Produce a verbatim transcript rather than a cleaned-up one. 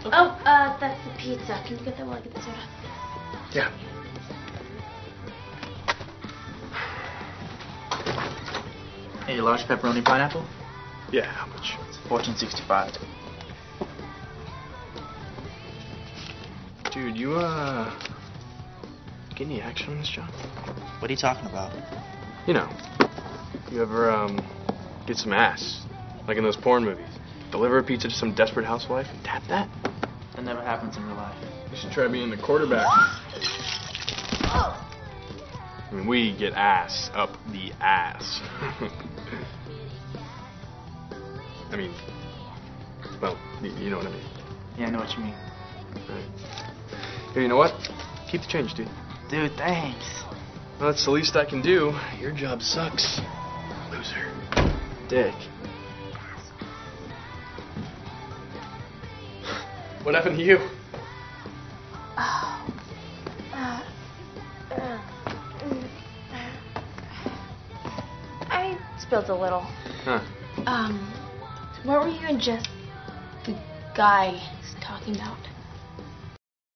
Okay. Oh, uh, that's the pizza. Can you get that while I get the soda? Yeah. Hey, large pepperoni pineapple? Yeah, how much? It's fourteen sixty-five. Dude, you, uh... get any action on this job? What are you talking about? You know, you ever, um, get some ass? Like in those porn movies. Deliver a pizza to some desperate housewife and tap that? That never happens in real life. You should try being the quarterback. I mean, we get ass up the ass. I mean, well, you know what I mean. Yeah, I know what you mean. Right. Here, you know what? Keep the change, dude. Dude, thanks. Well, that's the least I can do. Your job sucks. Loser. Dick. What happened to you? Oh. Uh, uh, I spilled a little. Huh. Um, what were you and Jess, the guy, talking about?